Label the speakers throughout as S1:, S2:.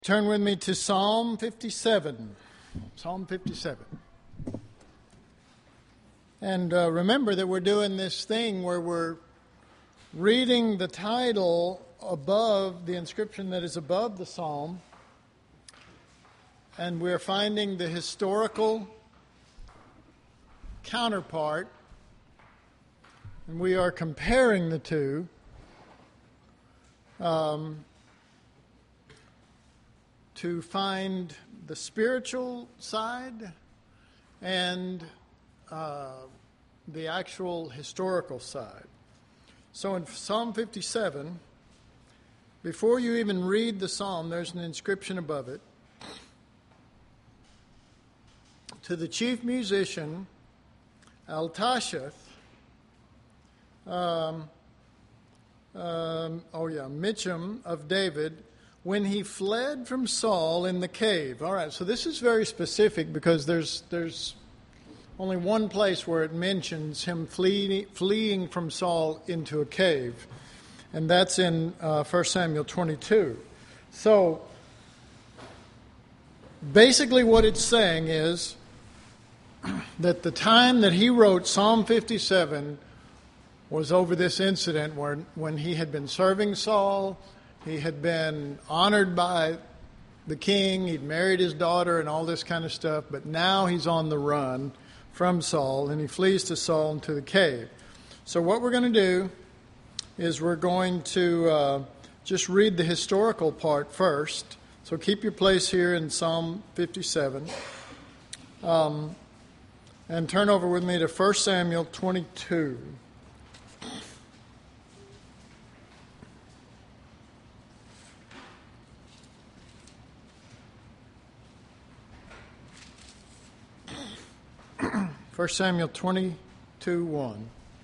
S1: Turn with me to Psalm 57. Psalm 57. And remember that we're doing this thing where we're reading the title above, the inscription that is above the psalm, and we're finding the historical counterpart, and we are comparing the two. To find the spiritual side and the actual historical side. So in Psalm 57, before you even read the psalm, there's an inscription above it. To the chief musician, Altasheth, Mitcham of David, when he fled from Saul in the cave. All right, so this is very specific because there's only one place where it mentions him fleeing from Saul into a cave, and that's in 1 Samuel 22. So basically what it's saying is that the time that he wrote Psalm 57 was over this incident when he had been serving Saul. He had been honored by the king. He'd married his daughter and all this kind of stuff. But now he's on the run from Saul, and he flees to Saul into the cave. So what we're going to do is we're going to just read the historical part first. So keep your place here in Psalm 57. And turn over with me to 1 Samuel 22. 1 Samuel 22:1.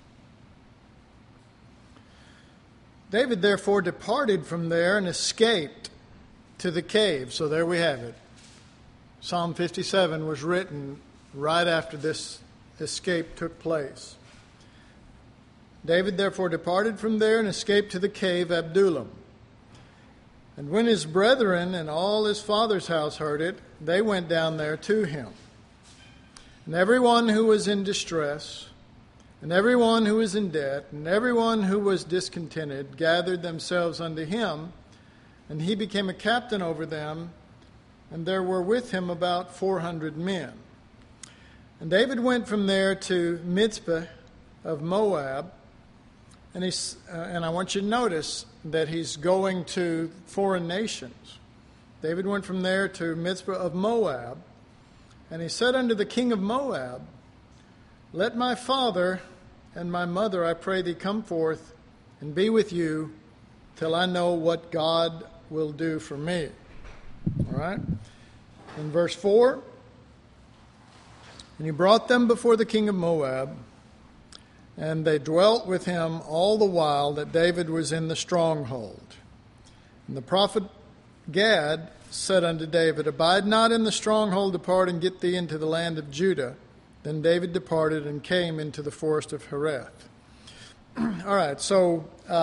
S1: David therefore departed from there and escaped to the cave. So there we have it. Psalm 57 was written right after this escape took place. David therefore departed from there and escaped to the cave Adullam. And when his brethren and all his father's house heard it, they went down there to him. And everyone who was in distress, and everyone who was in debt, and everyone who was discontented gathered themselves unto him, and he became a captain over them, and there were with him about 400 men. And David went from there to Mizpah of Moab, and I want you to notice that he's going to foreign nations. David went from there to Mizpah of Moab, and he said unto the king of Moab, Let my father and my mother, I pray thee, come forth and be with you till I know what God will do for me. All right? In verse 4, And he brought them before the king of Moab, and they dwelt with him all the while that David was in the stronghold. And the prophet Gad said unto David, Abide not in the stronghold, depart and get thee into the land of Judah. Then David departed and came into the forest of Hereth. All right, so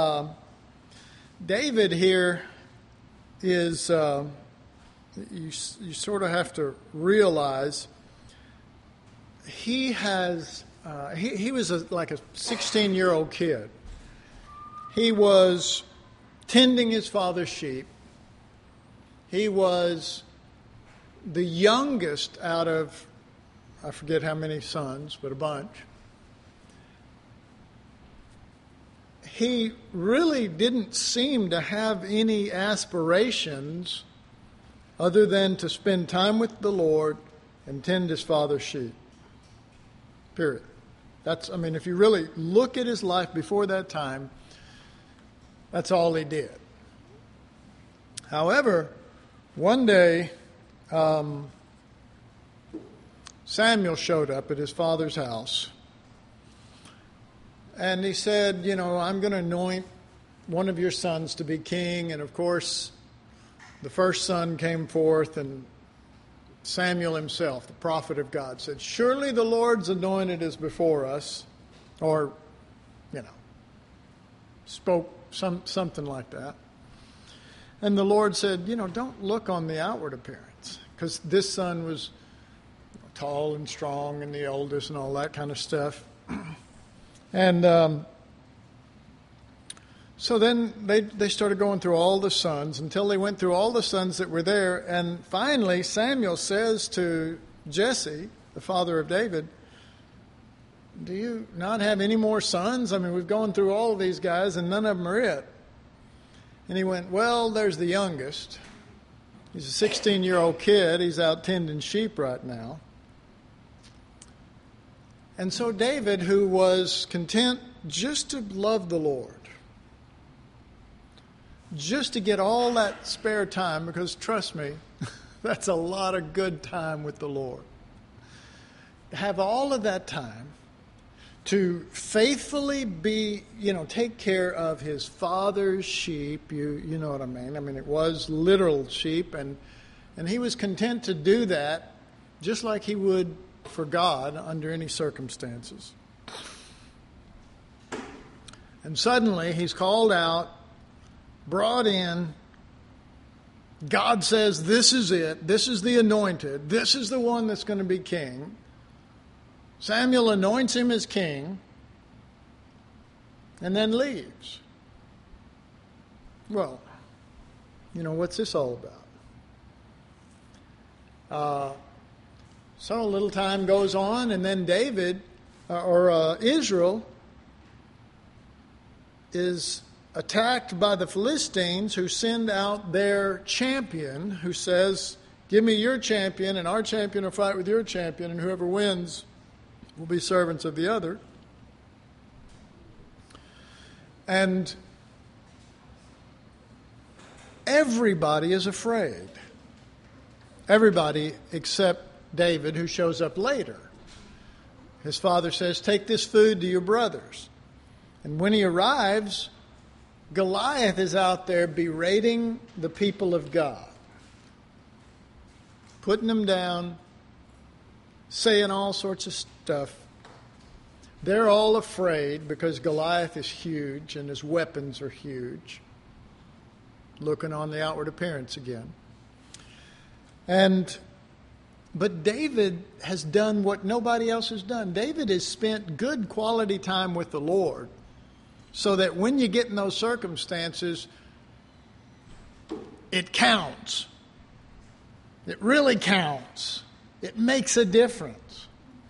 S1: David here is, you sort of have to realize, he was like a 16-year-old kid. He was tending his father's sheep. He was the youngest out of, I forget how many sons, but a bunch. He really didn't seem to have any aspirations other than to spend time with the Lord and tend his father's sheep. Period. If you really look at his life before that time, that's all he did. However, one day, Samuel showed up at his father's house, and he said, I'm going to anoint one of your sons to be king. And of course, the first son came forth, and Samuel himself, the prophet of God, said, Surely the Lord's anointed is before us, or, spoke something like that. And the Lord said, don't look on the outward appearance, because this son was tall and strong and the oldest and all that kind of stuff. And so then they started going through all the sons until they went through all the sons that were there. And finally, Samuel says to Jesse, the father of David, do you not have any more sons? I mean, we've gone through all of these guys and none of them are it. And he went, well, there's the youngest. He's a 16-year-old kid. He's out tending sheep right now. And so David, who was content just to love the Lord, just to get all that spare time, because trust me, that's a lot of good time with the Lord. Have all of that time to faithfully take care of his father's sheep. You know what I mean. I mean, it was literal sheep, and he was content to do that just like he would for God under any circumstances. And suddenly he's called out, brought in. God says, this is it. This is the anointed. This is the one that's going to be king. Samuel anoints him as king and then leaves. Well, what's this all about? So a little time goes on, and then Israel is attacked by the Philistines, who send out their champion, who says, give me your champion, and our champion will fight with your champion, and whoever wins will be servants of the other. And everybody is afraid. Everybody except David, who shows up later. His father says, take this food to your brothers. And when he arrives, Goliath is out there berating the people of God, putting them down, saying all sorts of stuff. They're all afraid because Goliath is huge and his weapons are huge. Looking on the outward appearance again. But David has done what nobody else has done. David has spent good quality time with the Lord, so that when you get in those circumstances, it counts. It really counts. It makes a difference.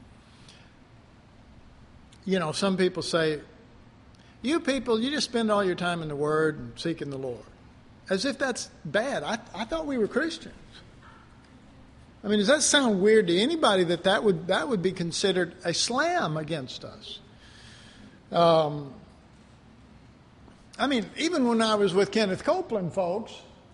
S1: Some people say, you people, you just spend all your time in the Word and seeking the Lord. As if that's bad. I thought we were Christians. I mean, does that sound weird to anybody that would be considered a slam against us? I mean, even when I was with Kenneth Copeland, folks,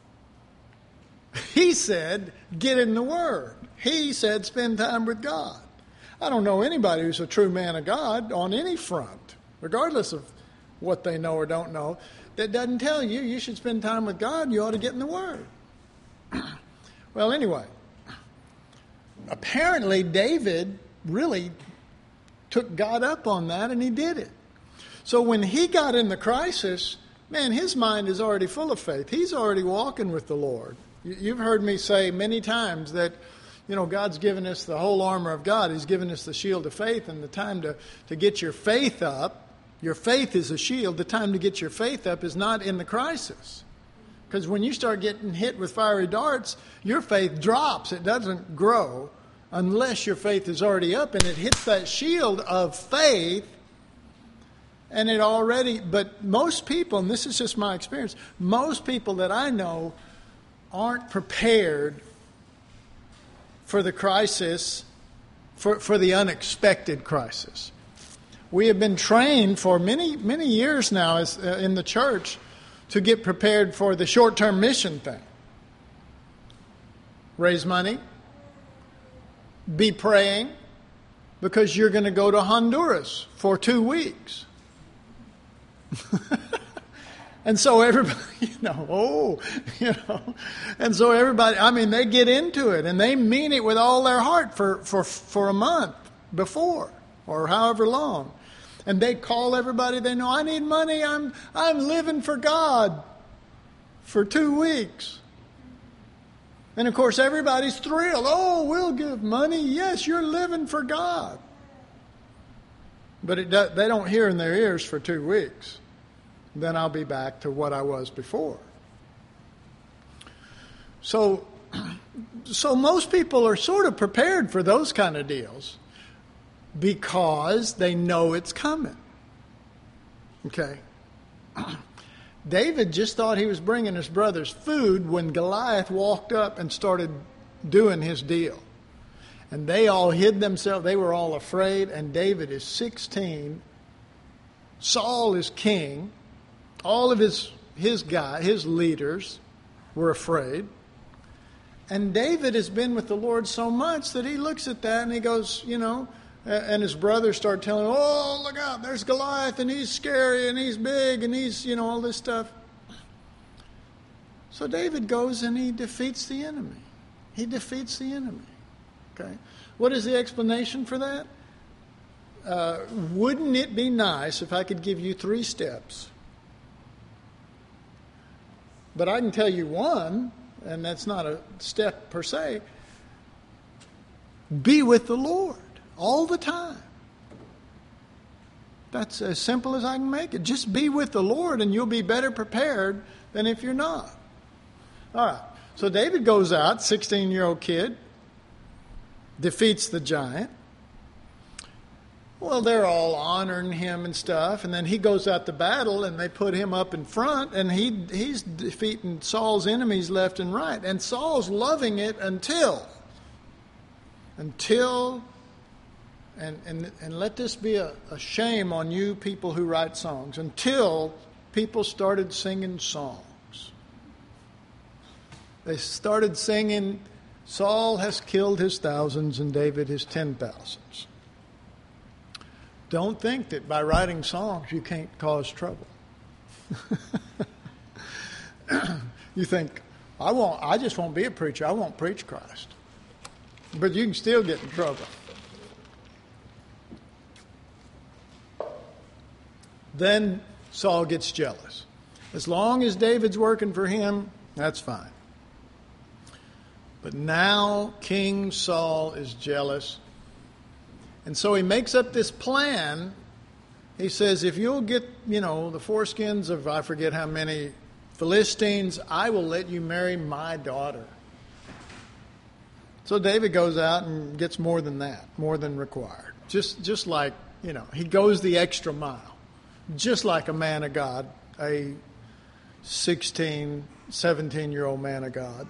S1: he said, get in the Word. He said, spend time with God. I don't know anybody who's a true man of God on any front, regardless of what they know or don't know, that doesn't tell you you should spend time with God. You ought to get in the Word. Well, anyway, apparently David really took God up on that, and he did it. So when he got in the crisis, man, his mind is already full of faith. He's already walking with the Lord. You've heard me say many times that, God's given us the whole armor of God. He's given us the shield of faith, and the time to get your faith up, your faith is a shield. The time to get your faith up is not in the crisis. Because when you start getting hit with fiery darts, your faith drops. It doesn't grow unless your faith is already up, and it hits that shield of faith. And but most people, and this is just my experience, most people that I know aren't prepared for the crisis, for the unexpected crisis. We have been trained for many, many years now in the church to get prepared for the short-term mission thing. Raise money, be praying, because you're going to go to Honduras for 2 weeks. And so everybody, and so everybody, they get into it and they mean it with all their heart for a month before or however long. And they call everybody they know, I need money, I'm living for God. for 2 weeks. And of course, everybody's thrilled. Oh, we'll give money. Yes, you're living for God. But they don't hear in their ears for 2 weeks. Then I'll be back to what I was before. So most people are sort of prepared for those kind of deals because they know it's coming. Okay. David just thought he was bringing his brothers food when Goliath walked up and started doing his deal. And they all hid themselves. They were all afraid. And David is 16. Saul is king. All of his leaders were afraid. And David has been with the Lord so much that he looks at that and he goes, and his brothers start telling him, oh, look out, there's Goliath, and he's scary, and he's big, and he's, all this stuff. So David goes and he defeats the enemy. He defeats the enemy. Okay. What is the explanation for that? Wouldn't it be nice if I could give you 3 steps? But I can tell you one, and that's not a step per se. Be with the Lord all the time. That's as simple as I can make it. Just be with the Lord and you'll be better prepared than if you're not. All right. So David goes out, 16-year-old kid, defeats the giant. Well, they're all honoring him and stuff. And then he goes out to battle and they put him up in front and he's defeating Saul's enemies left and right. And Saul's loving it until and let this be a shame on you people who write songs, until people started singing songs. They started singing, Saul has killed his thousands and David his 10,000s. Don't think that by writing songs you can't cause trouble. You think, I just won't be a preacher. I won't preach Christ. But you can still get in trouble. Then Saul gets jealous. As long as David's working for him, that's fine. But now King Saul is jealous. And so he makes up this plan. He says, if you'll get, the foreskins of I forget how many Philistines, I will let you marry my daughter. So David goes out and gets more than that, more than required. Just like, he goes the extra mile. Just like a man of God, a 16, 17-year-old man of God.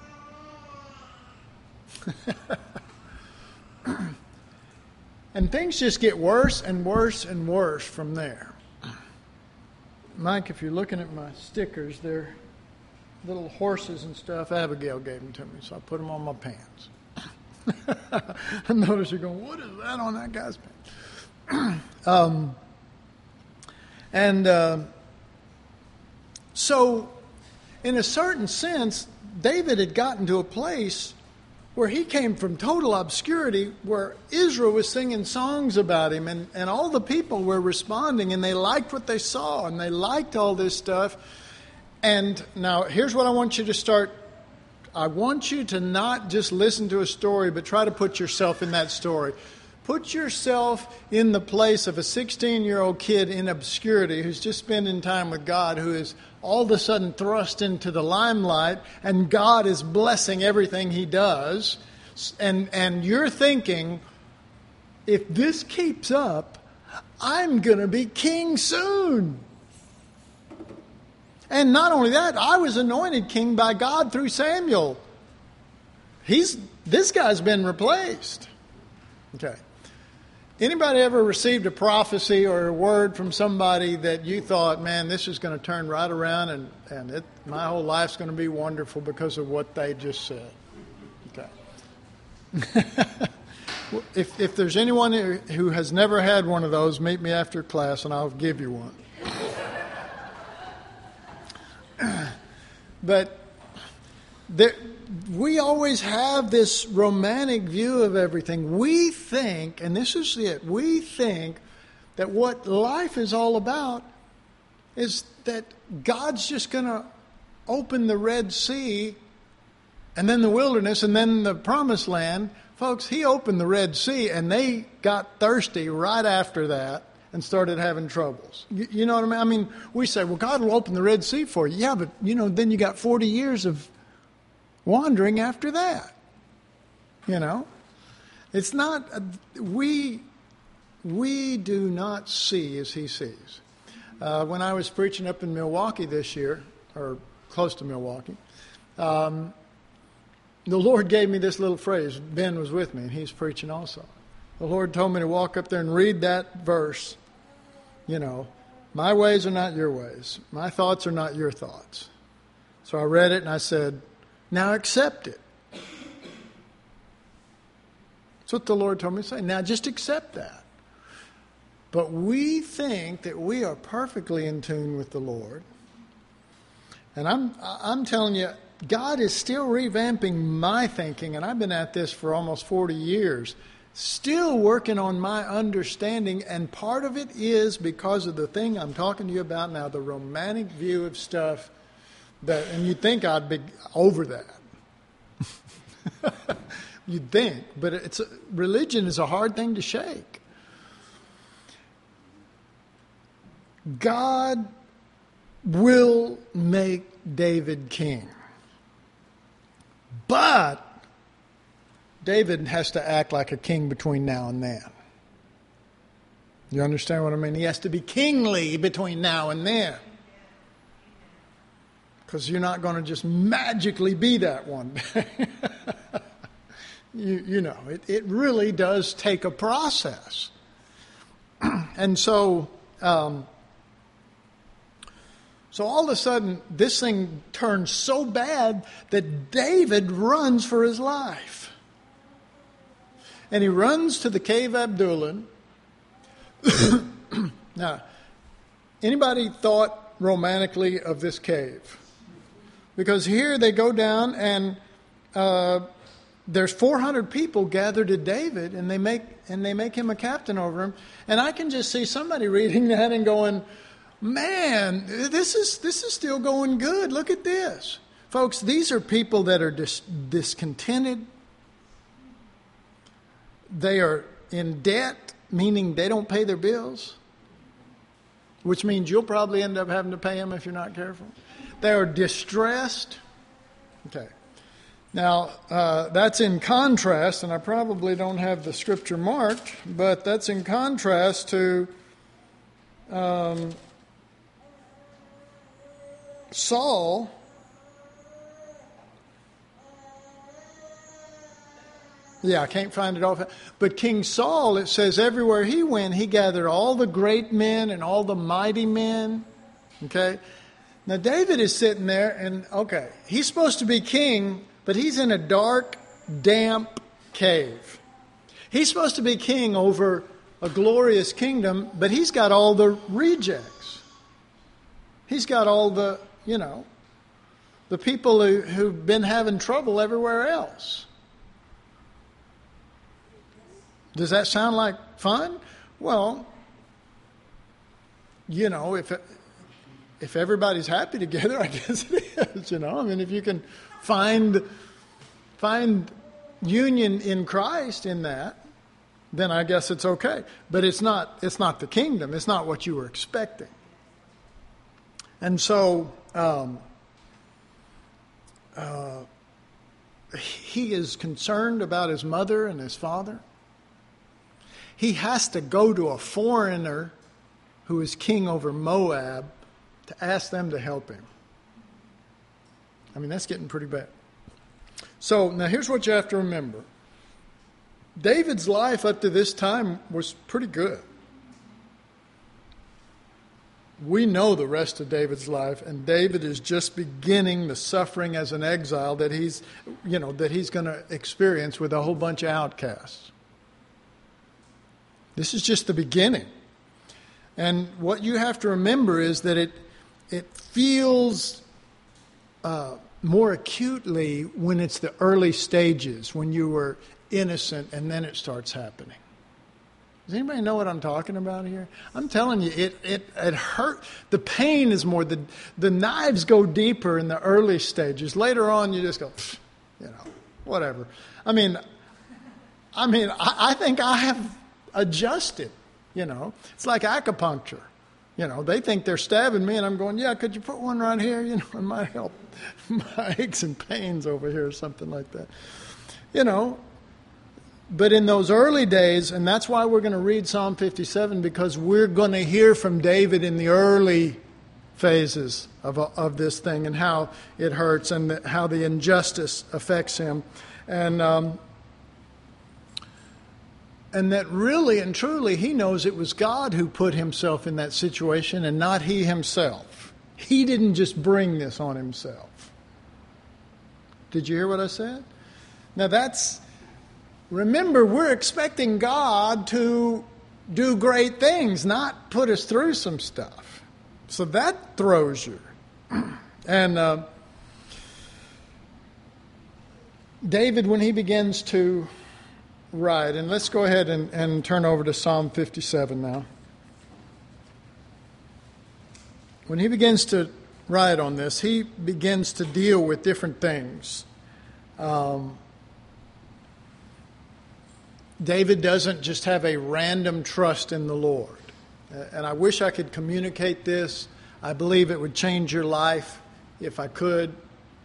S1: And things just get worse and worse and worse from there. Mike, if you're looking at my stickers, they're little horses and stuff. Abigail gave them to me, so I put them on my pants. I notice you're going, what is that on that guy's pants? So, in a certain sense, David had gotten to a place where he came from total obscurity, where Israel was singing songs about him, and all the people were responding, and they liked what they saw, and they liked all this stuff. And now, here's what I want you to start. I want you to not just listen to a story, but try to put yourself in that story. Put yourself in the place of a 16-year-old kid in obscurity who's just spending time with God, who is all of a sudden thrust into the limelight, and God is blessing everything he does. And you're thinking, if this keeps up, I'm going to be king soon. And not only that, I was anointed king by God through Samuel. This guy's been replaced. Okay. Anybody ever received a prophecy or a word from somebody that you thought, man, this is going to turn right around and my whole life's going to be wonderful because of what they just said? Okay. If there's anyone who has never had one of those, meet me after class and I'll give you one. But we always have this romantic view of everything. We think, and this is it, we think that what life is all about is that God's just going to opened the Red Sea, and then the wilderness, and then the Promised Land. Folks, He opened the Red Sea, and they got thirsty right after that and started having troubles. You know what I mean? I mean, we say, well, God will open the Red Sea for you. Yeah, but, then you got 40 years of wandering after that. It's not, we do not see as He sees. When I was preaching up in Milwaukee this year, or close to Milwaukee, the Lord gave me this little phrase. Ben was with me, and he's preaching also. The Lord told me to walk up there and read that verse. My ways are not your ways. My thoughts are not your thoughts. So I read it and I said, now accept it. That's what the Lord told me to say. Now just accept that. But we think that we are perfectly in tune with the Lord. And I'm telling you, God is still revamping my thinking, and I've been at this for almost 40 years, still working on my understanding, and part of it is because of the thing I'm talking to you about now, the romantic view of stuff, and you'd think I'd be over that. You'd think, but religion is a hard thing to shake. God will make David king. But David has to act like a king between now and then. You understand what I mean? He has to be kingly between now and then. Because you're not going to just magically be that one day. It really does take a process. And so all of a sudden, this thing turns so bad that David runs for his life. And he runs to the cave Adullam. Now, anybody thought romantically of this cave? Because here they go down and there's 400 people gathered to David, and they make him a captain over him. And I can just see somebody reading that and going, man, this is still going good. Look at this. Folks, these are people that are discontented. They are in debt, meaning they don't pay their bills, which means you'll probably end up having to pay them if you're not careful. They are distressed. Okay. Now, that's in contrast, and I probably don't have the scripture marked, but that's in contrast to Saul. Yeah, I can't find it off. But King Saul, it says everywhere he went, he gathered all the great men and all the mighty men. Okay? Now, David is sitting there, and, he's supposed to be king, but he's in a dark, damp cave. He's supposed to be king over a glorious kingdom, but he's got all the rejects. He's got all the, the people who've been having trouble everywhere else. Does that sound like fun? Well, if everybody's happy together, I guess it is. If you can find union in Christ in that, then I guess it's okay. But it's not the kingdom. It's not what you were expecting. And so he is concerned about his mother and his father. He has to go to a foreigner who is king over Moab to ask them to help him. I mean, that's getting pretty bad. So now here's what you have to remember. David's life up to this time was pretty good. We know the rest of David's life, and David is just beginning the suffering as an exile that he's going to experience with a whole bunch of outcasts. This is just the beginning. And what you have to remember is that it feels more acutely when it's the early stages, when you were innocent, and then it starts happening. Does anybody know what I'm talking about here? I'm telling you, it hurt. The pain is more. The knives go deeper in the early stages. Later on, you just go, whatever. I think I have adjusted. It's like acupuncture. They think they're stabbing me, and I'm going, yeah, could you put one right here? It might help my aches and pains over here or something like that. But in those early days, and that's why we're going to read Psalm 57, because we're going to hear from David in the early phases of this thing and how it hurts and how the injustice affects him. And that really and truly he knows it was God who put himself in that situation and not he himself. He didn't just bring this on himself. Did you hear what I said? Now remember, we're expecting God to do great things, not put us through some stuff. So that throws you. And David, when he begins to write, and let's go ahead and turn over to Psalm 57 now. When he begins to write on this, he begins to deal with different things. David doesn't just have a random trust in the Lord. And I wish I could communicate this. I believe it would change your life if I could.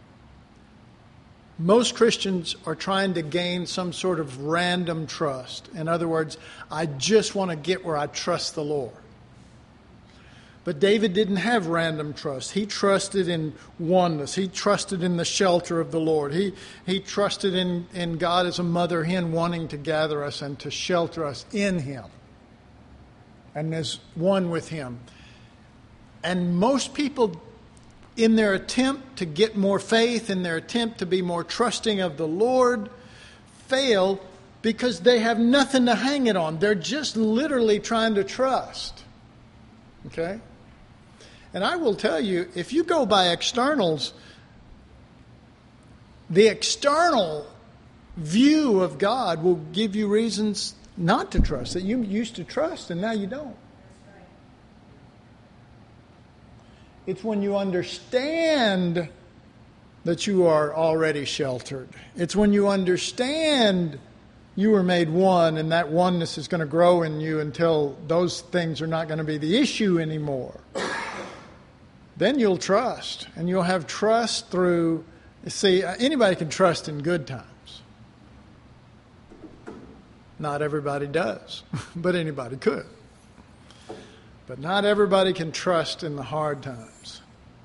S1: Most Christians are trying to gain some sort of random trust. In other words, I just want to get where I trust the Lord. But David didn't have random trust. He trusted in oneness. He trusted in the shelter of the Lord. He trusted in God as a mother hen wanting to gather us and to shelter us in Him and as one with Him. And most people, in their attempt to get more faith, in their attempt to be more trusting of the Lord, fail because they have nothing to hang it on. They're just literally trying to trust. Okay? And I will tell you, if you go by externals, the external view of God will give you reasons not to trust, that you used to trust and now you don't. It's when you understand that you are already sheltered. It's when you understand you were made one and that oneness is going to grow in you until those things are not going to be the issue anymore. Then you'll trust, and you'll have trust through, see, anybody can trust in good times. Not everybody does, but anybody could. But not everybody can trust in the hard times.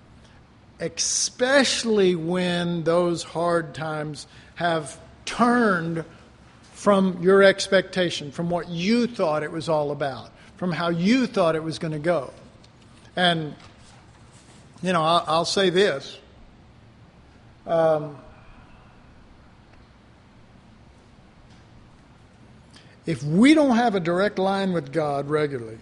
S1: Especially when those hard times have turned from your expectation, from what you thought it was all about, from how you thought it was going to go. And I'll say this. If we don't have a direct line with God regularly,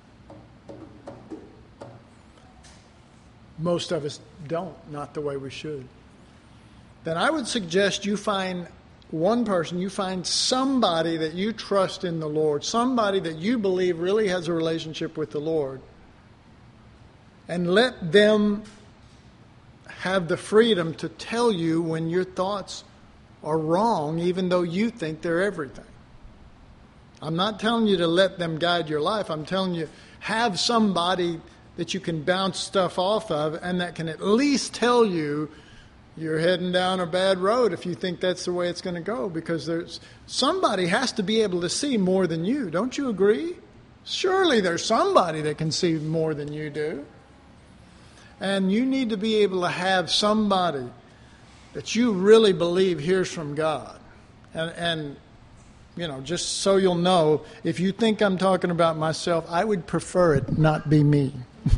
S1: most of us don't, not the way we should, then I would suggest you find one person, you find somebody that you trust in the Lord, somebody that you believe really has a relationship with the Lord, and let them have the freedom to tell you when your thoughts are wrong, even though you think they're everything. I'm not telling you to let them guide your life. I'm telling you, have somebody that you can bounce stuff off of and that can at least tell you you're heading down a bad road if you think that's the way it's going to go, because somebody has to be able to see more than you. Don't you agree? Surely there's somebody that can see more than you do. And you need to be able to have somebody that you really believe hears from God. And just so you'll know, if you think I'm talking about myself, I would prefer it not be me.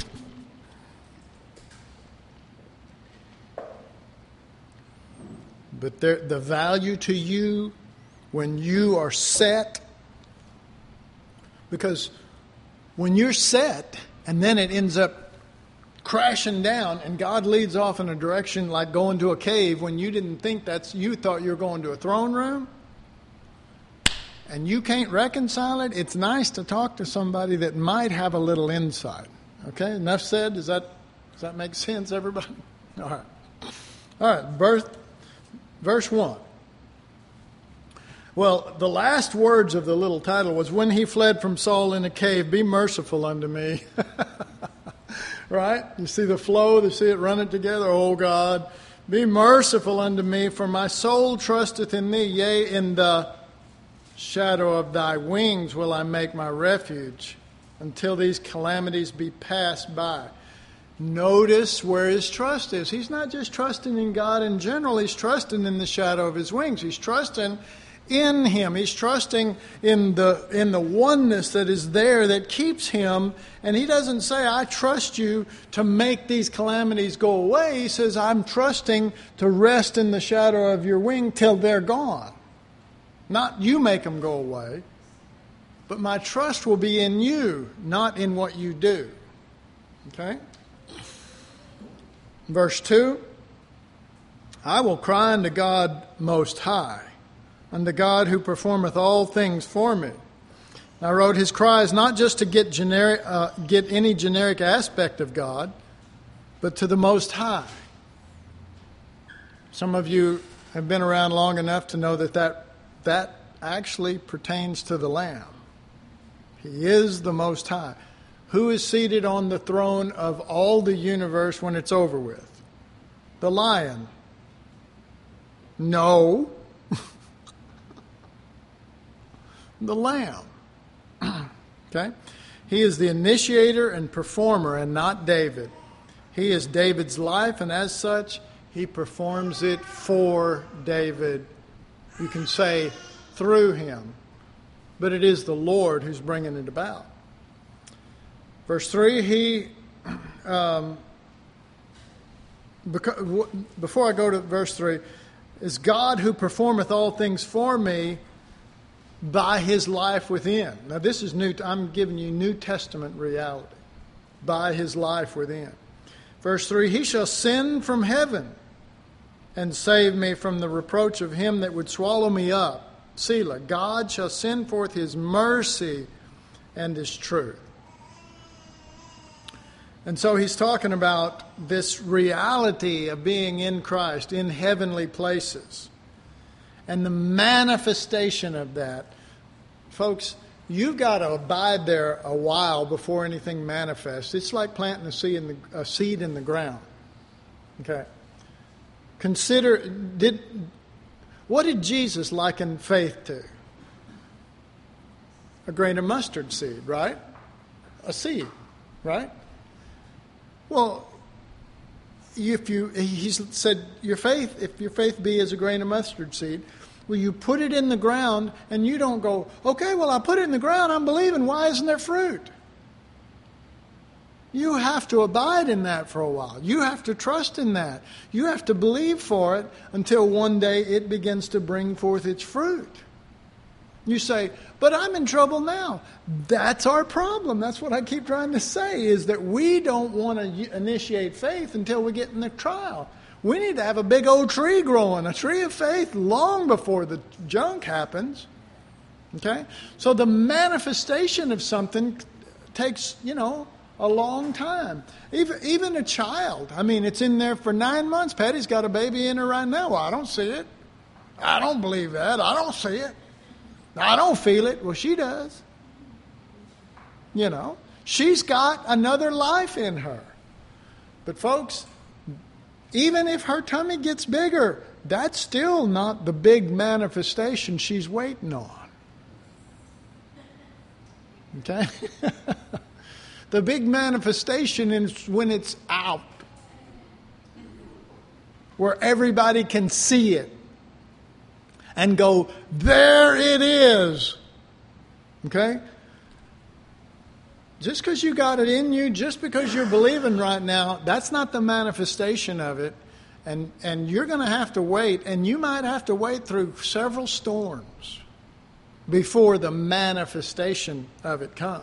S1: But the value to you when you are set, because when you're set and then it ends up crashing down and God leads off in a direction like going to a cave when you didn't think you thought you were going to a throne room, and you can't reconcile it, it's nice to talk to somebody that might have a little insight. Okay, enough said. Does that make sense, everybody? All right. Verse 1. Well, the last words of the little title was, when he fled from Saul in a cave, be merciful unto me. Right? You see the flow, you see it running together. Oh God, be merciful unto me, for my soul trusteth in thee. Yea, in the shadow of thy wings will I make my refuge, until these calamities be passed by. Notice where his trust is. He's not just trusting in God in general. He's trusting in the shadow of his wings. He's trusting in him. He's trusting in the oneness that is there that keeps him. And he doesn't say, I trust you to make these calamities go away. He says, I'm trusting to rest in the shadow of your wing till they're gone. Not you make them go away, but my trust will be in you, not in what you do. Okay? Verse 2, I will cry unto God Most High, unto God who performeth all things for me. I wrote his cries not just to get any generic aspect of God, but to the Most High. Some of you have been around long enough to know that actually pertains to the Lamb. He is the Most High. Who is seated on the throne of all the universe when it's over with? The Lion. No. The Lamb. Okay? He is the initiator and performer and not David. He is David's life, and as such, he performs it for David. You can say through him. But it is the Lord who's bringing it about. Verse 3, before I go to verse 3, is God who performeth all things for me by his life within. Now this is new. I'm giving you New Testament reality. By his life within. Verse 3, he shall send from heaven and save me from the reproach of him that would swallow me up. Selah, God shall send forth his mercy and his truth. And so he's talking about this reality of being in Christ, in heavenly places. And the manifestation of that. Folks, you've got to abide there a while before anything manifests. It's like planting a seed in the ground. Okay. Consider, what did Jesus liken faith to? A grain of mustard seed, right? A seed, right? Well, he said, if your faith be as a grain of mustard seed, well, you put it in the ground and you don't go, okay, well, I put it in the ground, I'm believing, why isn't there fruit? You have to abide in that for a while. You have to trust in that. You have to believe for it until one day it begins to bring forth its fruit. You say, but I'm in trouble now. That's our problem. That's what I keep trying to say, is that we don't want to initiate faith until we get in the trial. We need to have a big old tree growing, a tree of faith, long before the junk happens. Okay? So the manifestation of something takes, a long time. Even a child. I mean, it's in there for 9 months. Patty's got a baby in her right now. Well, I don't see it. I don't believe that. I don't see it. I don't feel it. Well, she does. She's got another life in her. But folks, even if her tummy gets bigger, that's still not the big manifestation she's waiting on. Okay? The big manifestation is when it's out, where everybody can see it and go, there it is. Okay? Just because you got it in you, just because you're believing right now, that's not the manifestation of it. And you're going to have to wait, and you might have to wait through several storms before the manifestation of it comes.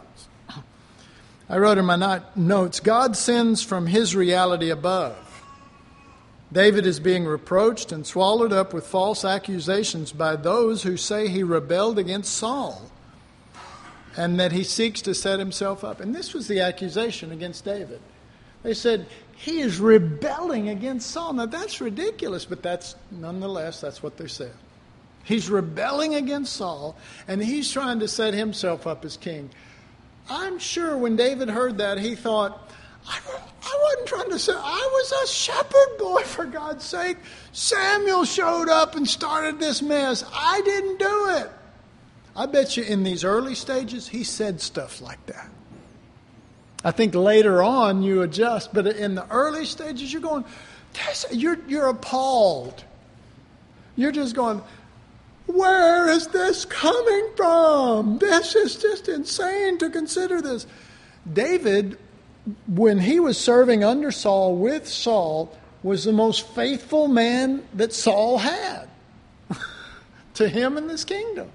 S1: I wrote in my notes, God sends from his reality above. David is being reproached and swallowed up with false accusations by those who say he rebelled against Saul and that he seeks to set himself up. And this was the accusation against David. They said, he is rebelling against Saul. Now that's ridiculous, but that's what they said. He's rebelling against Saul, and he's trying to set himself up as king. I'm sure when David heard that, he thought, I wasn't trying to say, I was a shepherd boy, for God's sake. Samuel showed up and started this mess. I didn't do it. I bet you in these early stages, he said stuff like that. I think later on you adjust, but in the early stages, you're going, you're appalled. You're just going, where is this coming from? This is just insane to consider this. David, when he was serving under Saul with Saul, was the most faithful man that Saul had to him in this kingdom.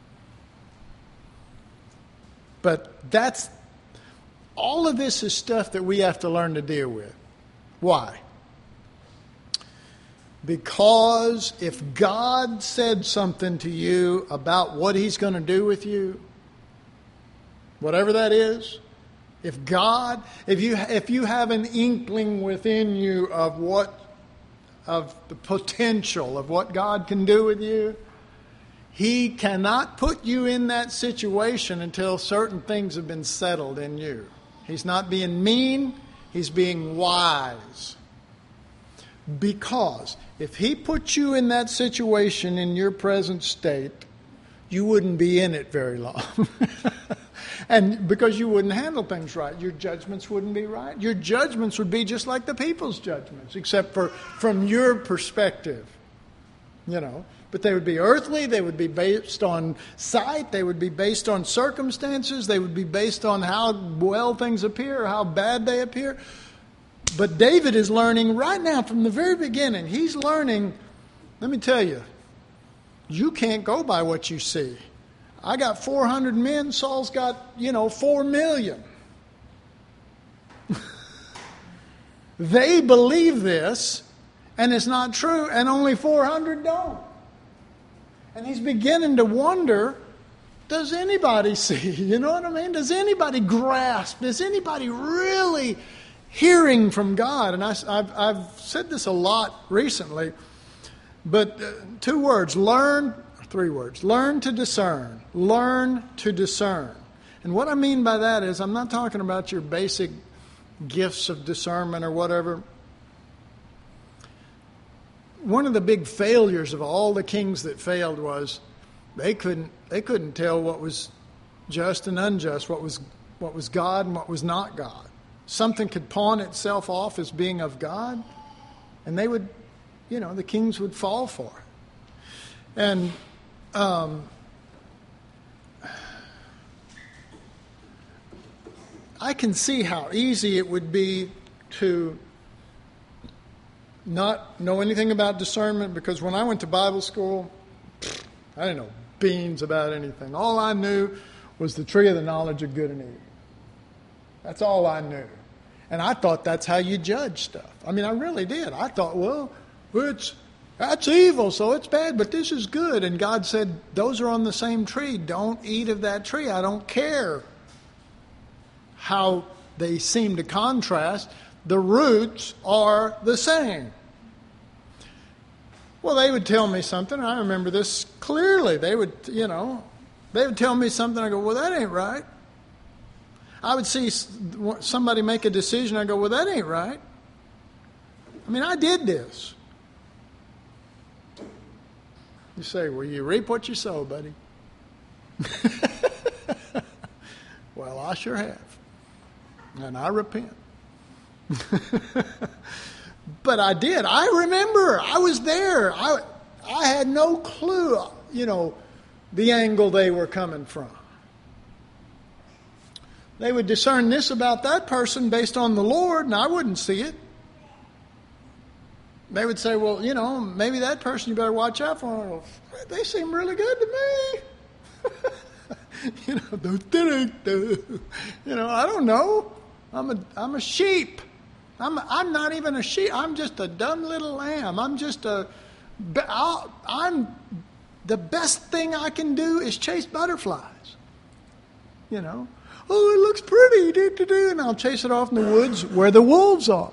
S1: But all of this is stuff that we have to learn to deal with. Why? Because if God said something to you about what He's going to do with you, whatever that is, if you have an inkling within you of the potential of what God can do with you, He cannot put you in that situation until certain things have been settled in you. He's not being mean, He's being wise. Because if He put you in that situation in your present state, you wouldn't be in it very long. And because you wouldn't handle things right, your judgments wouldn't be right. Your judgments would be just like the people's judgments, except for from your perspective. But they would be earthly, they would be based on sight, they would be based on circumstances, they would be based on how well things appear or how bad they appear. But David is learning right now from the very beginning. He's learning, let me tell you, you can't go by what you see. I got 400 men, Saul's got, 4 million. They believe this, and it's not true, and only 400 don't. And he's beginning to wonder, does anybody see? You know what I mean? Does anybody grasp? Is anybody really hearing from God? And I've said this a lot recently, but 2 words, three words, learn to discern. Learn to discern. And what I mean by that is I'm not talking about your basic gifts of discernment or whatever. One of the big failures of all the kings that failed was they couldn't tell what was just and unjust, what was God and what was not God. Something could pawn itself off as being of God, and they would, the kings would fall for it. And I can see how easy it would be to not know anything about discernment, because when I went to Bible school, I didn't know beans about anything. All I knew was the tree of the knowledge of good and evil. That's all I knew. And I thought that's how you judge stuff. I mean, I really did. I thought, well, that's evil, so it's bad, but this is good. And God said, those are on the same tree. Don't eat of that tree. I don't care how they seem to contrast. The roots are the same. Well, they would tell me something. I remember this clearly. They would tell me something. I go, well, that ain't right. I would see somebody make a decision. I go, well, that ain't right. I mean, I did this. You say, well, you reap what you sow, buddy. Well, I sure have. And I repent. But I did. I remember. I was there. I had no clue, the angle they were coming from. They would discern this about that person based on the Lord, and I wouldn't see it. They would say, well, maybe that person you better watch out for. They seem really good to me. I don't know. I'm a sheep. I'm not even a sheep. I'm just a dumb little lamb. I'm the best thing I can do is chase butterflies. You know, oh, it looks pretty, and I'll chase it off in the woods where the wolves are.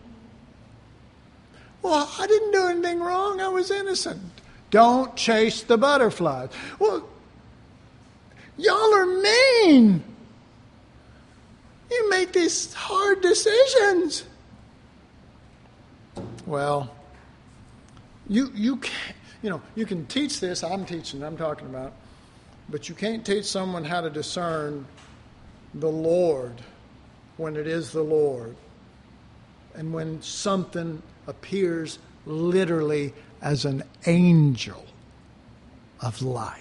S1: Well, I didn't do anything wrong. I was innocent. Don't chase the butterflies. Well, y'all are mean. You make these hard decisions. Well, you can teach this. I'm talking about. But you can't teach someone how to discern the Lord when it is the Lord. And when something appears literally as an angel of light.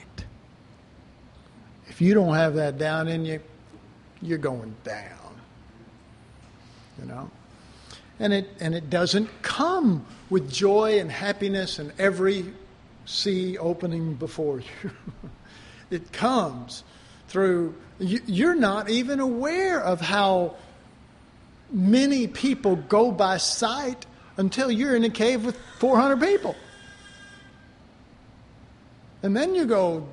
S1: If you don't have that down in you, you're going down. You know? And it doesn't come with joy and happiness and every sea opening before you. It comes through, you're not even aware of how many people go by sight until you're in a cave with 400 people. And then you go,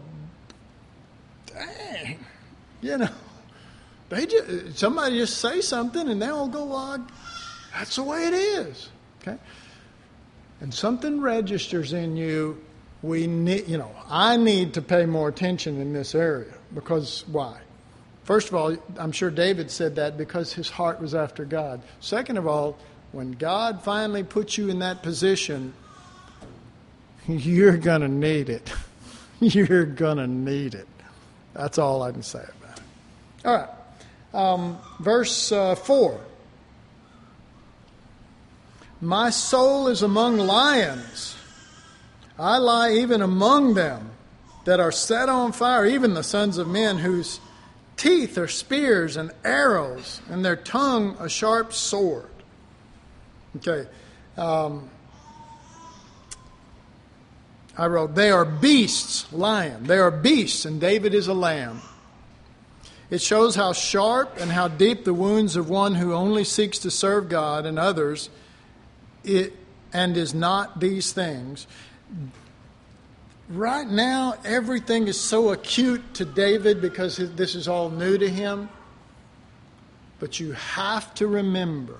S1: dang, you know, somebody just say something and they'll go, well, that's the way it is. Okay? And something registers in you. I need to pay more attention in this area. Because why? First of all, I'm sure David said that because his heart was after God. Second of all, when God finally puts you in that position, you're going to need it. You're going to need it. That's all I can say about it. All right. Verse 4. My soul is among lions. I lie even among them that are set on fire, even the sons of men whose teeth are spears and arrows, and their tongue a sharp sword. Okay. I wrote, they are beasts, lion. They are beasts, and David is a lamb. It shows how sharp and how deep the wounds of one who only seeks to serve God and others and is not these things. Right now, everything is so acute to David because this is all new to him. But you have to remember,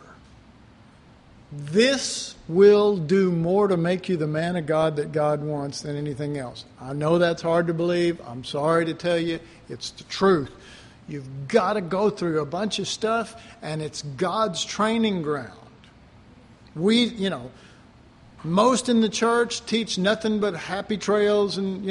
S1: this will do more to make you the man of God that God wants than anything else. I know that's hard to believe. I'm sorry to tell you. It's the truth. You've got to go through a bunch of stuff, and it's God's training ground. Most in the church teach nothing but happy trails and,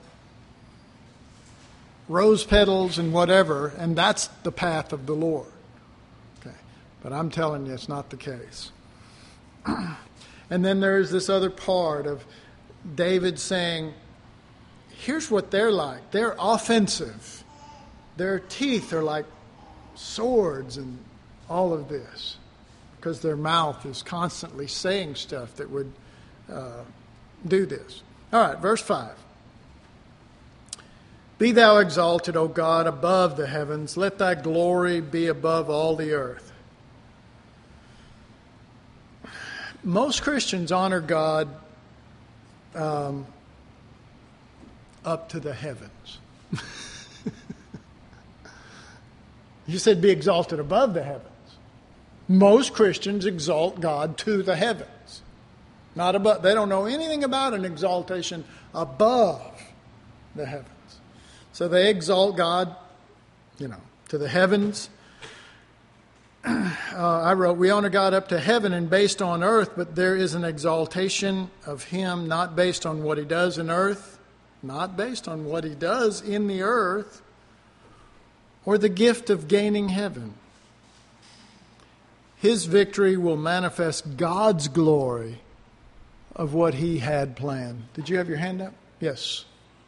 S1: rose petals and whatever, and that's the path of the Lord. Okay. But I'm telling you, it's not the case. And then there's this other part of David saying, here's what they're like. They're offensive. Their teeth are like swords and all of this. Because their mouth is constantly saying stuff that would do this. All right, verse 5. Be thou exalted, O God, above the heavens. Let thy glory be above all the earth. Most Christians honor God up to the heavens. You said be exalted above the heavens. Most Christians exalt God to the heavens. Not above. They don't know anything about an exaltation above the heavens. So they exalt God, to the heavens. I wrote, we honor God up to heaven and based on earth, but there is an exaltation of Him not based on what He does in earth, not based on what He does in the earth, or the gift of gaining heaven. His victory will manifest God's glory of what He had planned. Did you have your hand up? Yes.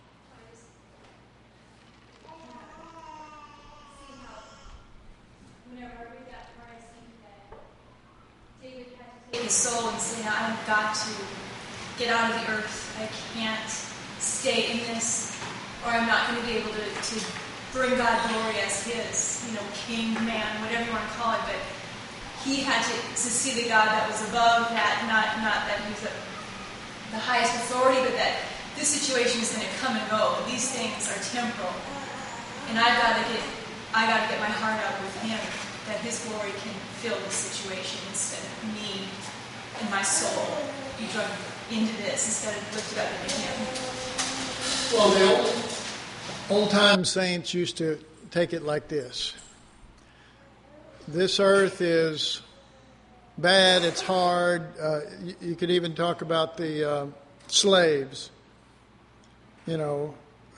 S2: Whenever I read that part, I see that David had to take his soul and say, I've got to get out of the earth. I can't stay in this, or I'm not going to be able to bring God glory as His, king, man, whatever you want to call it. But he had to see the God that was above that, not that he was the highest authority, but that this situation is going to come and go. These things are temporal, and I got to get my heart out with him, that his glory can fill this situation instead of me and my soul be drawn into this instead of lifted up into him.
S1: Well, the old-time saints used to take it like this. This earth is bad, it's hard. You could even talk about the slaves. You know,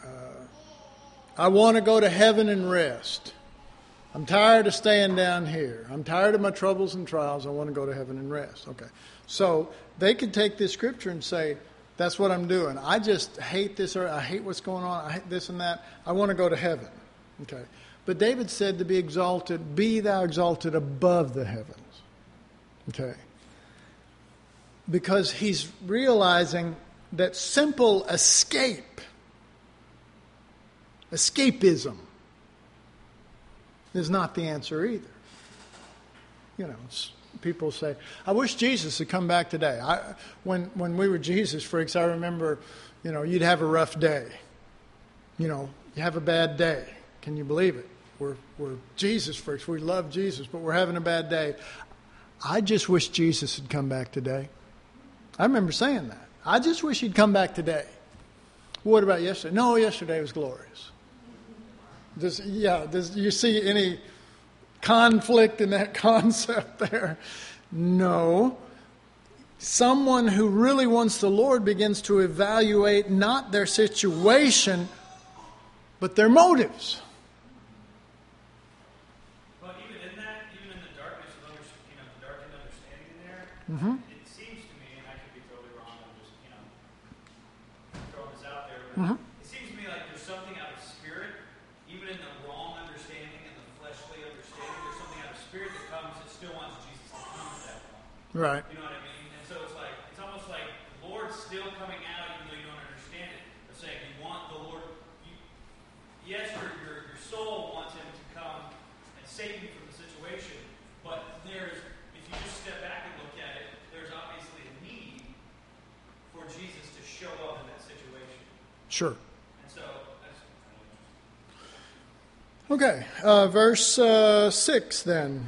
S1: I want to go to heaven and rest. I'm tired of staying down here. I'm tired of my troubles and trials. I want to go to heaven and rest. Okay. So they could take this scripture and say, that's what I'm doing. I just hate this earth. I hate what's going on. I hate this and that. I want to go to heaven. Okay. But David said to be exalted, be thou exalted above the heavens. Okay. Because he's realizing that simple escapism, is not the answer either. You know, people say, I wish Jesus had come back today. When we were Jesus freaks, I remember, you know, you'd have a rough day. You know, you have a bad day. Can you believe it? We're Jesus freaks. We love Jesus, but we're having a bad day. I just wish Jesus had come back today. I remember saying that. I just wish he'd come back today. What about yesterday? No, yesterday was glorious. Does you see any conflict in that concept there? No. Someone who really wants the Lord begins to evaluate not their situation, but their motives.
S3: But even in the darkness of the darkened understanding there,
S1: Mm-hmm.
S3: it seems to me, and I could be totally wrong, I'm just throwing this out there, but it seems to me like there's something out of spirit, even in the wrong understanding and the fleshly understanding, there's something out of spirit that comes that still wants Jesus to come at that point.
S1: Right.
S3: You know what I mean? And so it's almost like the Lord's still coming out even though you don't understand it. Of saying you want the Lord, yes, your soul wants him to come and save you from the situation, but if you just step back and look at it, there's obviously a need for Jesus to show up in that situation.
S1: Sure.
S3: And so
S1: Okay, verse 6 then.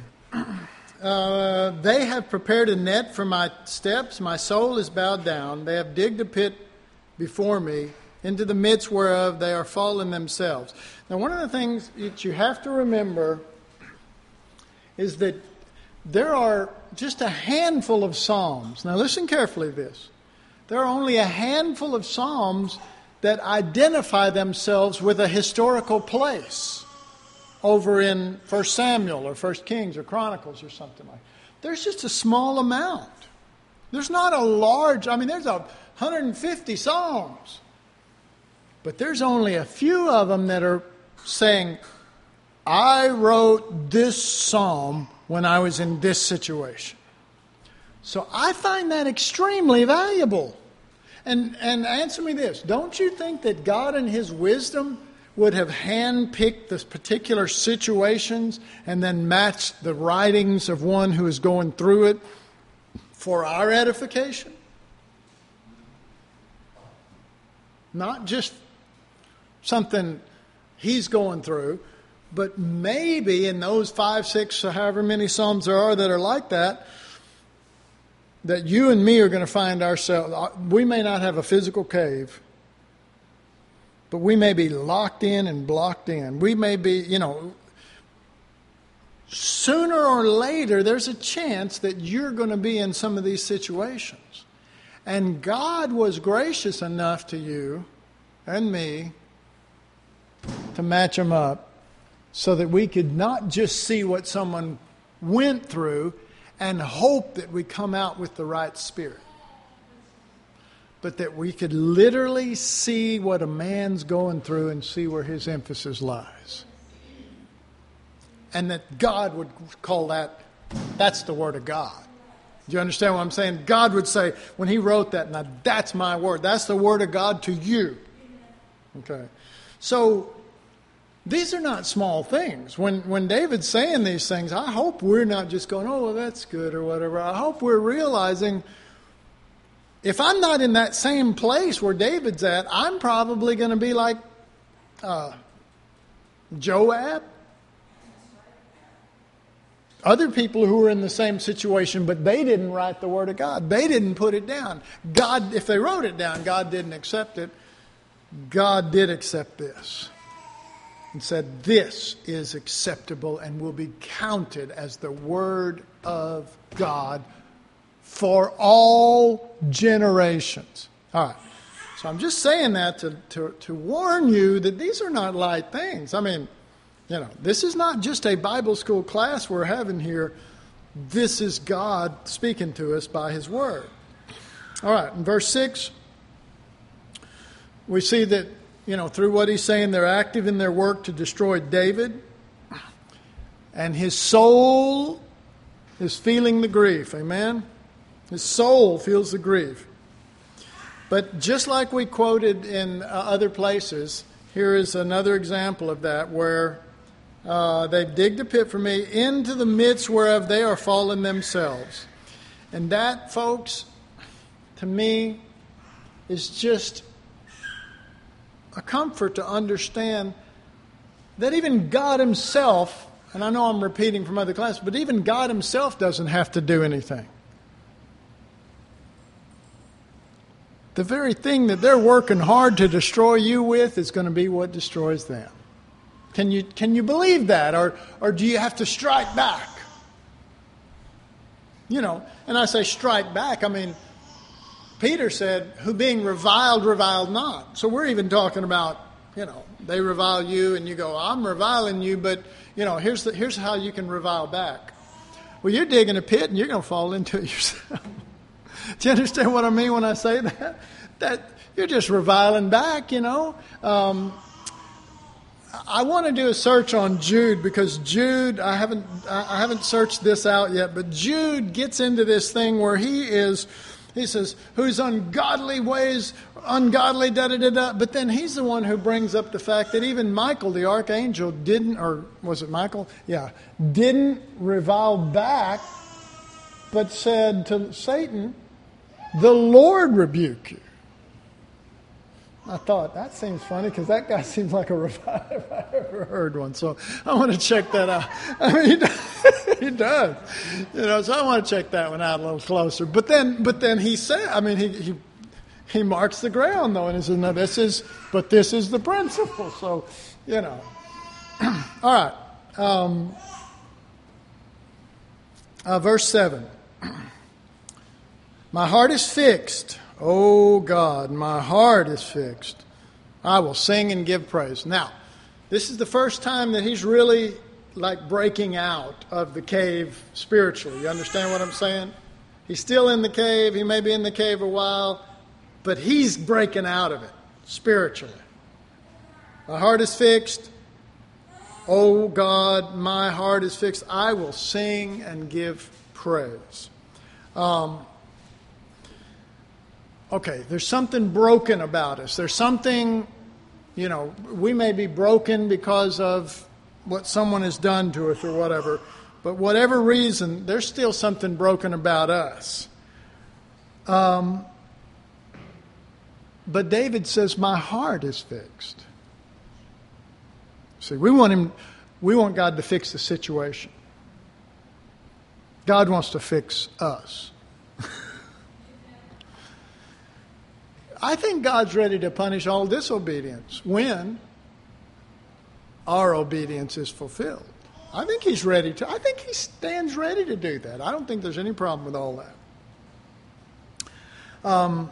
S1: They have prepared a net for my steps. My soul is bowed down. They have digged a pit before me, into the midst whereof they are fallen themselves. Now, one of the things that you have to remember is that there are just a handful of psalms. Now, listen carefully to this. There are only a handful of psalms that identify themselves with a historical place over in 1 Samuel or 1 Kings or Chronicles or something like that. There's just a small amount. There's not a large, there's 150 psalms. But there's only a few of them that are saying, I wrote this psalm when I was in this situation. So I find that extremely valuable. And answer me this. Don't you think that God in his wisdom would have handpicked the particular situations and then matched the writings of one who is going through it for our edification? Not just something he's going through, but maybe in those 5, 6, or however many psalms there are that are like that, that you and me are going to find ourselves, we may not have a physical cave, but we may be locked in and blocked in. We may be, sooner or later there's a chance that you're going to be in some of these situations. And God was gracious enough to you and me to match them up so that we could not just see what someone went through and hope that we come out with the right spirit, but that we could literally see what a man's going through and see where his emphasis lies. And that God would call that's the Word of God. Do you understand what I'm saying? God would say, when he wrote that, now that's my word. That's the Word of God to you. Okay. So, These are not small things. When David's saying these things, I hope we're not just going, oh, well, that's good or whatever. I hope we're realizing if I'm not in that same place where David's at, I'm probably going to be like Joab. Other people who were in the same situation, but they didn't write the Word of God. They didn't put it down. God, if they wrote it down, God didn't accept it. God did accept this and said, this is acceptable and will be counted as the Word of God for all generations. All right. So I'm just saying that to warn you that these are not light things. I mean, this is not just a Bible school class we're having here. This is God speaking to us by His Word. All right, in verse 6, we see that, through what he's saying, they're active in their work to destroy David. And his soul is feeling the grief. Amen? His soul feels the grief. But just like we quoted in other places, here is another example of that where they've digged a pit for me, into the midst whereof they are fallen themselves. And that, folks, to me, is just a comfort to understand that even God Himself, and I know I'm repeating from other classes, but even God Himself doesn't have to do anything. The very thing that they're working hard to destroy you with is going to be what destroys them. Can you believe that? Or do you have to strike back? And I say strike back, I mean, Peter said, who being reviled, reviled not. So we're even talking about, they revile you and you go, I'm reviling you, but, here's how you can revile back. Well, you're digging a pit and you're going to fall into it yourself. Do you understand what I mean when I say that? That you're just reviling back, I want to do a search on Jude because Jude, I haven't searched this out yet, but Jude gets into this thing where he says, whose ungodly ways, ungodly, da-da-da-da. But then he's the one who brings up the fact that even Michael, the archangel, didn't, or was it Michael? Yeah, didn't revile back, but said to Satan, the Lord rebuke you. I thought, that seems funny because that guy seems like a reviler if I ever heard one. So I want to check that out. I mean, he does. So I want to check that one out a little closer. But then he said, I mean, he marks the ground though, and he says, no, this is the principle. So, All right. Verse 7. My heart is fixed. Oh God, my heart is fixed. I will sing and give praise. Now, this is the first time that he's really like breaking out of the cave spiritually. You understand what I'm saying? He's still in the cave. He may be in the cave a while, but he's breaking out of it spiritually. My heart is fixed. Oh God, my heart is fixed. I will sing and give praise. Okay, there's something broken about us. There's something, we may be broken because of what someone has done to us or whatever. But whatever reason, there's still something broken about us. But David says, my heart is fixed. See, we want God to fix the situation. God wants to fix us. I think God's ready to punish all disobedience when our obedience is fulfilled. I think He's ready to. I think He stands ready to do that. I don't think there's any problem with all that.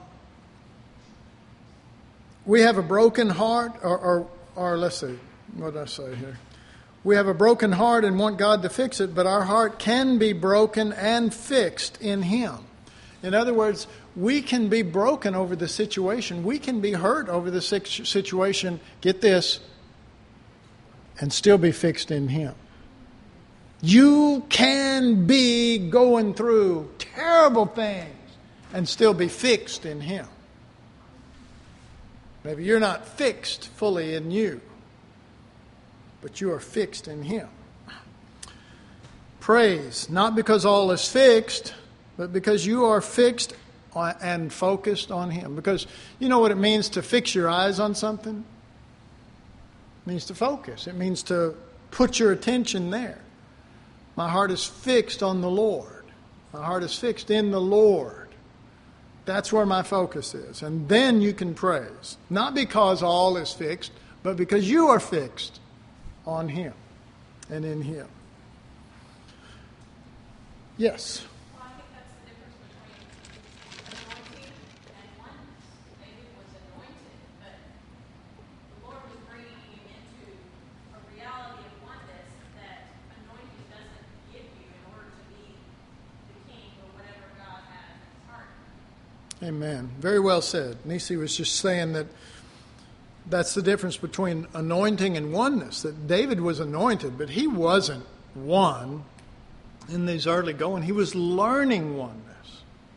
S1: We have a broken heart, or let's see, what did I say here? We have a broken heart and want God to fix it, but our heart can be broken and fixed in Him. In other words, we can be broken over the situation. We can be hurt over the situation, get this, and still be fixed in Him. You can be going through terrible things and still be fixed in Him. Maybe you're not fixed fully in you. but you are fixed in Him. Praise, not because all is fixed, but because you are fixed and focused on Him. Because you know what it means to fix your eyes on something? It means to focus. It means to put your attention there. My heart is fixed on the Lord. My heart is fixed in the Lord. That's where my focus is. And then you can praise. Not because all is fixed, but because you are fixed on Him and in Him. Yes?
S4: Well, I think that's the difference between anointing and oneness. David was anointed, but the Lord was bringing him into a reality of oneness that anointing doesn't give you in order to be the king or whatever God has in his heart.
S1: Amen. Very well said. Nisi was just saying that that's the difference between anointing and oneness. That David was anointed, but he wasn't one in these early going. He was learning oneness.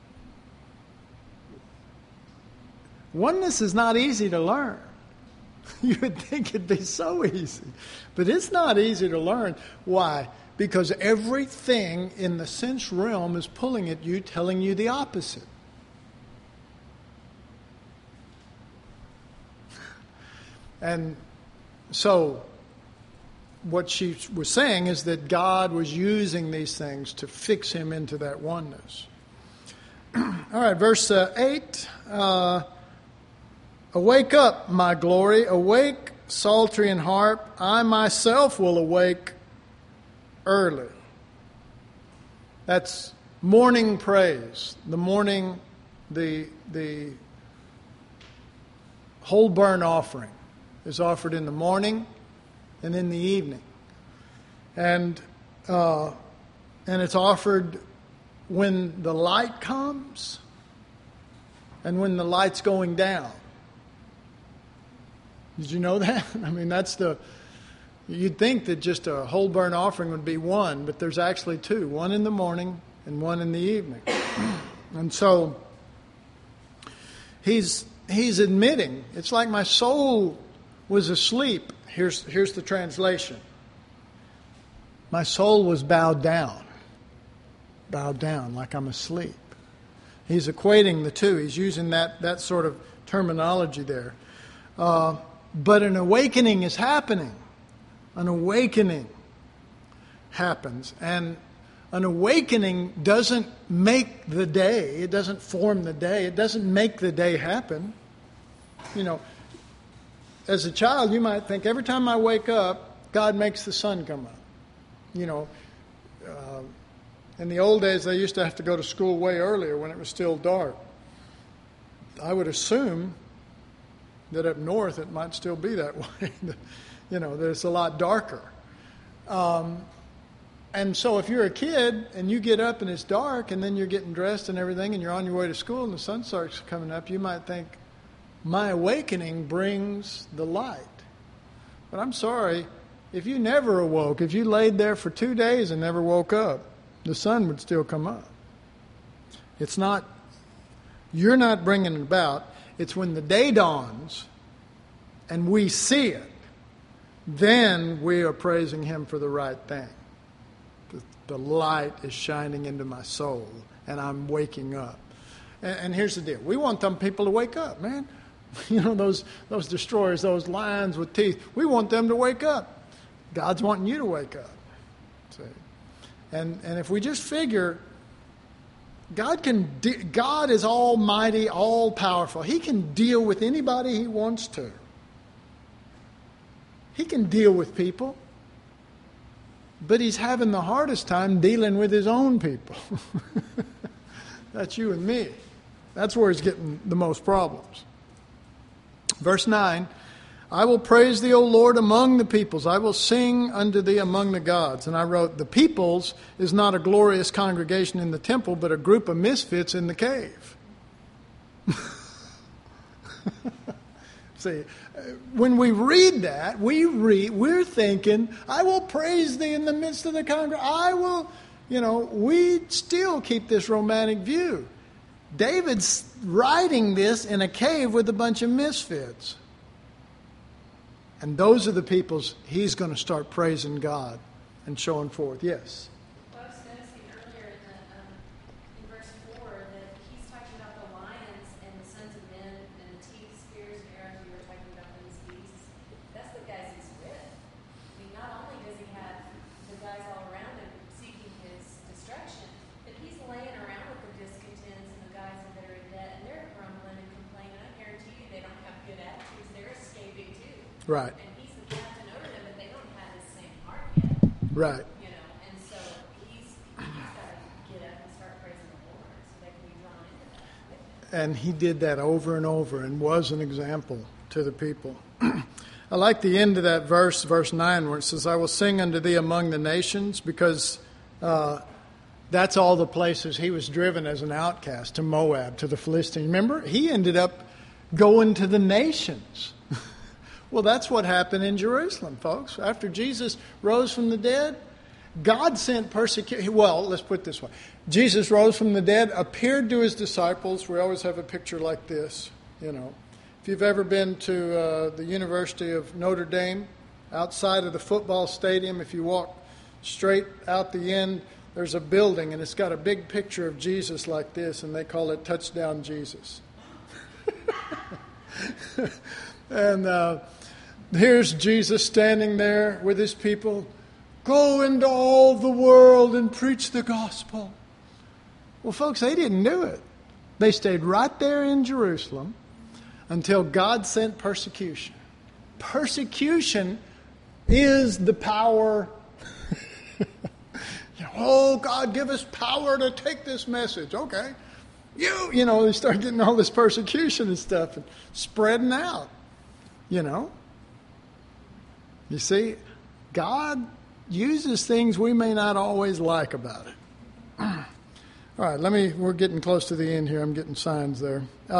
S1: Oneness is not easy to learn. You would think it'd be so easy. But it's not easy to learn. Why? Because everything in the sense realm is pulling at you, telling you the opposite. And so what she was saying is that God was using these things to fix him into that oneness. All right, verse 8. Awake up, my glory. Awake, psaltery and harp. I myself will awake early. That's morning praise. The morning, the whole burnt offering is offered in the morning and in the evening. And it's offered when the light comes and when the light's going down. Did you know that? I mean, you'd think that just a whole burnt offering would be one, but there's actually two. One in the morning and one in the evening. And so he's admitting, it's like my soul was asleep. Here's the translation. My soul was bowed down, like I'm asleep. He's equating the two. He's using that sort of terminology there. But an awakening is happening. An awakening happens. And an awakening doesn't make the day. It doesn't form the day. It doesn't make the day happen. You know, as a child, you might think every time I wake up, God makes the sun come up. You know, in the old days, they used to have to go to school way earlier when it was still dark. I would assume that up north it might still be that way. You know, that it's a lot darker. And so if you're a kid and you get up and it's dark and then you're getting dressed and everything and you're on your way to school and the sun starts coming up, you might think, my awakening brings the light. But I'm sorry, if you never awoke, if you laid there for 2 days and never woke up, the sun would still come up. It's not, you're not bringing it about. It's when the day dawns and we see it, then we are praising Him for the right thing. The light is shining into my soul and I'm waking up. And here's the deal. We want them people to wake up, man. You know, those destroyers, those lions with teeth, we want them to wake up. God's wanting you to wake up. See? And if we just figure, God is almighty, all powerful. He can deal with anybody He wants to. He can deal with people. But He's having the hardest time dealing with His own people. That's you and me. That's where He's getting the most problems. Verse 9, I will praise Thee, O Lord, among the peoples. I will sing unto Thee among the gods. And I wrote, the peoples is not a glorious congregation in the temple, but a group of misfits in the cave. See, when we read that, we're thinking, I will praise Thee in the midst of the congregation. I will, we still keep this romantic view. David's writing this in a cave with a bunch of misfits. And those are the peoples he's going to start praising God and showing forth. Yes?
S4: Well, I was noticing earlier in verse 4 that he's talking about the lions and the sons of men and the teeth, spears, and arrows. You were talking about those beasts. That's the guys he's with. I mean, not only does he have the guys all around him seeking his destruction, but he's laying around with the discontents and the guys that are in debt, and they're grumbling and complaining. I guarantee you they don't have good attitudes. They're escaping too.
S1: Right.
S4: And he's the captain over them, but they don't have his same heart yet.
S1: Right.
S4: You know, and so he's got to get up and start praising the Lord so they can be drawn into that with him.
S1: And he did that over and over and was an example to the people. I like the end of that verse, verse 9, where it says, I will sing unto thee among the nations, because that's all the places he was driven as an outcast, to Moab, to the Philistines. Remember, he ended up going to the nations. Well, that's what happened in Jerusalem, folks. After Jesus rose from the dead, God sent persecution. Well, let's put it this way. Jesus rose from the dead, appeared to his disciples. We always have a picture like this, you know. If you've ever been to the University of Notre Dame, outside of the football stadium, if you walk straight out the end, there's a building, and it's got a big picture of Jesus like this, and they call it Touchdown Jesus. And here's Jesus standing there with his people. Go into all the world and preach the gospel. Well, folks, they didn't do it. They stayed right there in Jerusalem until God sent persecution. Persecution is the power. Oh, God, give us power to take this message. Okay. You know, they start getting all this persecution and stuff and spreading out, you know. You see, God uses things we may not always like about it. All right, we're getting close to the end here. I'm getting signs there.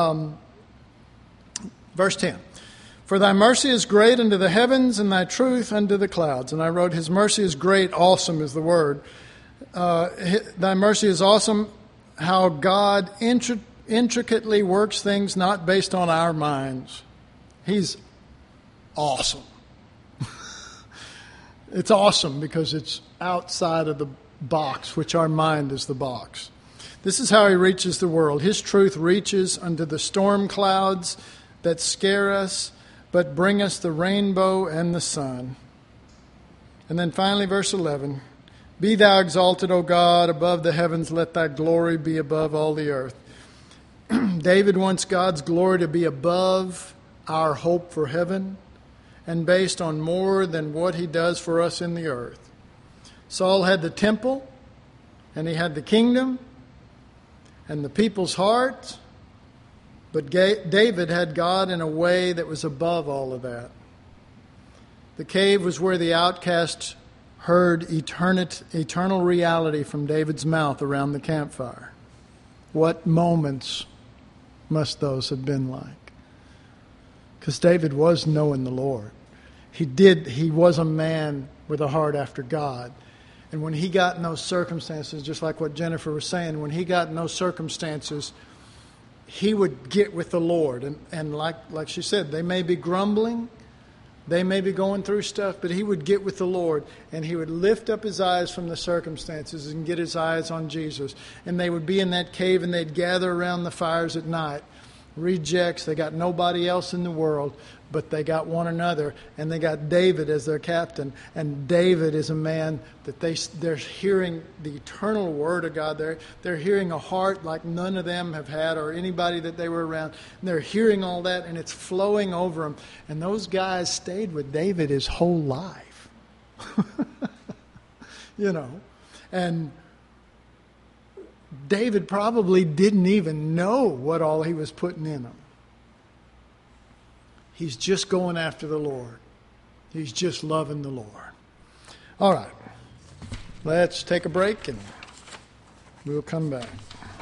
S1: Verse 10. For thy mercy is great unto the heavens, and thy truth unto the clouds. And I wrote, his mercy is great, awesome is the word. Thy mercy is awesome, how God intricately works things not based on our minds. He's awesome. It's awesome because it's outside of the box, which our mind is the box. This is how he reaches the world. His truth reaches unto the storm clouds that scare us, but bring us the rainbow and the sun. And then finally, verse 11. Be thou exalted, O God, above the heavens. Let thy glory be above all the earth. David wants God's glory to be above our hope for heaven and based on more than what he does for us in the earth. Saul had the temple, and he had the kingdom, and the people's hearts, but David had God in a way that was above all of that. The cave was where the outcast heard eternal reality from David's mouth around the campfire. What moments must those have been like? Because David was knowing the Lord. He was a man with a heart after God. And when he got in those circumstances, just like what Jennifer was saying, when he got in those circumstances, he would get with the Lord. And like she said, they may be grumbling, they may be going through stuff, but he would get with the Lord, and he would lift up his eyes from the circumstances and get his eyes on Jesus. And they would be in that cave, and they'd gather around the fires at night. Rejects, they got nobody else in the world, but they got one another, and they got David as their captain. And David is a man that they're hearing the eternal word of God. They're hearing a heart like none of them have had, or anybody that they were around. And they're hearing all that, and it's flowing over them. And those guys stayed with David his whole life. You know, and David probably didn't even know what all he was putting in him. He's just going after the Lord. He's just loving the Lord. All right. Let's take a break and we'll come back.